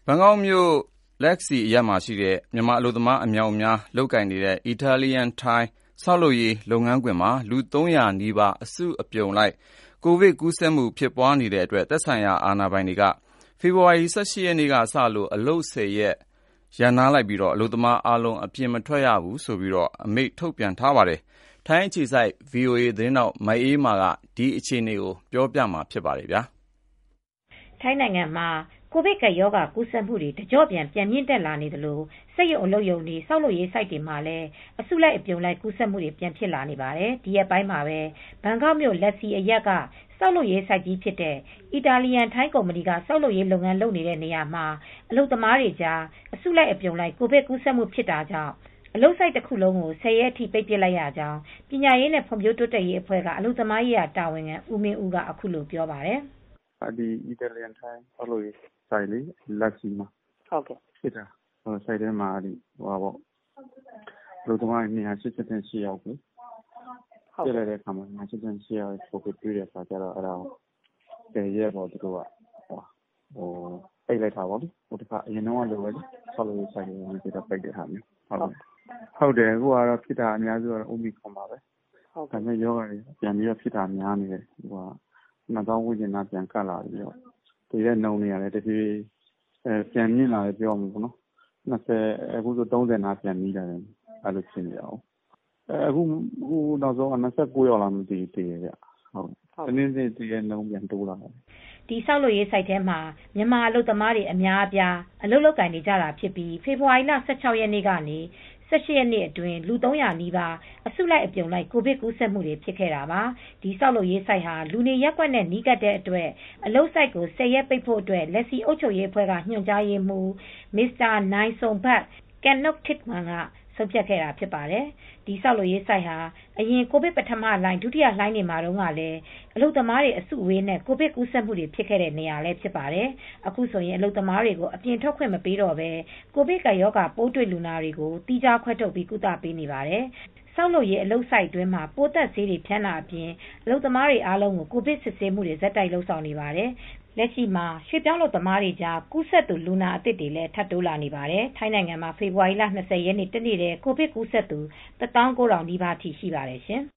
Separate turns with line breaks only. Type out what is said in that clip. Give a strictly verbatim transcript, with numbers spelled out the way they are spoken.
ဘန်ကောက်မြို့လက်စီအရပ်မှာရှိတဲ့မြန်မာအလုပ်သမားအမြောက်အများလုပ်ကိုင်နေတဲ့ Italian Thai ဆောက်လုပ်ရေးလုပ်ငန်းခွင်မှာလူသုံးရာနီးပါးအစုအပြုံလိုက်ကိုဗစ်ကူးစက်မှုဖြစ်ပွားနေတဲ့အတွက်သက်ဆိုင်ရာအာဏာပိုင်တွေကဖေဖော်ဝါရီ ၁၈ ရက်နေ့ကစလို့အလုပ် ၁၀ ရက်ရပ်နားလိုက်ပြီးအလုပ်သမားအားလုံးအပြင်မထွက်ရဘူးဆိုပြီးအမိန့်ထုတ်ပြန်ထားပါတယ်။ ထိုင်းအခြေစိုက် ဗွီအိုအေ သတင်းထောက်မအေးမာကဒီအခြေအနေကိုပြောပြမှာပါ။
ထိုင်းနိုင်ငံမှာကိုဗစ်ကပ်ရောဂါကူးစက်မှုတွေတကျော့ပြန်ပြန်မြင့်တက်လာနေသလိုစက်ရုံအလုပ်ရုံတွေဆောက်လုပ်ရေးဆိုက်တွေမှာလည်းအစုလိုက်အပြုံလိုက်ကူးစက်မှုတွေပြန်ဖြစ်လာနေပါတယ်။ ဒီရက်ပိုင်းမှာပဲဘန်ကောက်မြို့လက်စီအရပ်ကဆောက်လုပ်ရေးဆိုက်ကြီးဖြစ်တဲ့အီတာလျံထိုင်းကုမ္ပဏီကဆောက်လုပ်ရေးလုပ်ငန်းလုပ်နေတဲ့နေရာမှာအလုပ်သမားတွေကြားအစုလိုက်အပြုံလိုက်ကိုဗစ်ကူးစက်မှုဖြစ်တာကြောင့်အလုပ်ဆိုက်တခုလုံးကို ၁၀ ရက်အထိပိတ်ပစ်လိုက်ရကြောင်းပညာရေးနဲ့ဖွံ့ဖြိုးတိုးတက်ရေးအဖွဲ့ကအလုပ်သမားရေးတာဝန်ခံဦးမင်းဦးကအခုလိုပြောပါတယ်
။ Italian Thai ဆောက်လုပ်ရေးဆိုက်လက်စီမှာဖြစ်တာဆိုက်ထဲမှာအလုပ်သမား၂၈၈ ယောက်ဖြစ်လိုက်တဲ့အခါမှာ၂၈၈ ယောက်ကိုဗစ်တွေ့တဲ့အခါကျတော့အဲဒါကို၁၀ ရက်ပေါ့သူတို့ကပိတ်လိုက်တာပေါ့အရင်တုန်းကလိုပဲဆောက်လုပ်ရေးဆိုက်တွေကိုပိတ်တဲ့ဟာမျိုးဟုတ်တယ်အခုကတော့ဖြစ်တာအများစုကတော့ Omicron ပါပဲဒါပေမဲ့ရောဂါတွေပြန်ပြီးဖြစ်တာများနေတယ်နှစ်သောင်းဝန်းကျင်နားပြန်ကပ်လာပြီးတော့သေတဲ့နှုန်းတွေကလည်းတဖြည်းဖြည်းပြန်မြင့်လာတယ်ပြောရမှာပေါ့နော်၂၀အခုဆို၃၀နားပြန်နီးလာတယ်အဲလိုဖြစ်နေတာအခုအခုနောက်ဆုံး၂၉ယောက်လားမသိဘူးသေတယ်ဗျဟုတ်တနေ့နေ့သေတဲ့နှုန်းပြန်တိုးလာတယ်
ဒီဆောက်လုပ်ရေးဆိုက်ထဲမှာမြန်မာအလုပ်သမားတွေအများအပြားအလုပ်လုပ်ကိုင်နေကြတာဖြစ်ပြီးဖေဖေါ်ဝါရီလ ၁၆ ရက်နေ့ကနေ ၁၈ ရက်နေ့အတွင်းလူသုံးရာနီးပါးအစုလိုက်အပြုံလိုက်ကိုဗစ်ကူးစက်မှုတွေဖြစ်ခဲ့တာပါဒီဆောက်လုပ်ရေးဆိုက်ဟာလူနေရပ်ကွက်နဲ့နီးကပ်တဲ့အတွက်အလုပ်ဆိုက်ကို၁၀ ရက်ပိတ်ဖို့အတွက်လက်စီအုပ်ချုပ်ရေးအဖွဲ့ကညွှန်ကြားရေးမှူး Mr. Mr. Sombath Kanoktitham ကဆုံးဖြတ်ခဲ့တာဖြစ်ပါတယ်ဒီဆောက်လုပ်ရေးဆိုက်ဟာအရင်ကိုဗစ်ပထမလှိုင်းဒုတိယလှိုင်းတွေမှာတုန်းကလည်းအလုပ်သမားတွေအစုအဝေးနဲ့ကိုဗစ်ကူးစက်မှုတွေဖြစ်ခဲ့တဲ့နေရာလည်းဖြစ်ပါတယ်အခုဆိုရင်အလုပ်သမားတွေကိုအပြင်ထွက်ခွင့်မပေးတော့ပဲကိုဗစ်ကပ်ရောဂါပိုးတွေ့လူနာတွေကိုသီးခြားခွဲထုတ်ပြီးကုသပေးနေပါတယ်ဆောက်လုပ်ရေးအလုပ်ဆိုက်တွင်းမှာပိုးသတ်ဆေးတွေဖြန်းတာအပြင်အလုပ်သမားတွေအားလုံးကိုကိုဗစ်စစ်ဆေးမှုတွေဆက်တိုက်လုပ်ဆောင်နေပါတယ်လက်ရှိမှာရွှေ့ပြောင်းအလုပ်သမားတွေကြားကူးစက်သူလူနာအသစ်တွေလည်းထပ်တိုးလာနေပါတယ်ထိုင်းနိုင်ငံမှာဖေဖေါ်ဝါရီလ ၂၀ ရက်နေ့တနေ့တည်းကိုဗစ်ကူးစက်သူ တသောင်းကိုးထောင်နီးပါးထိရှိပါတယ်ရှင်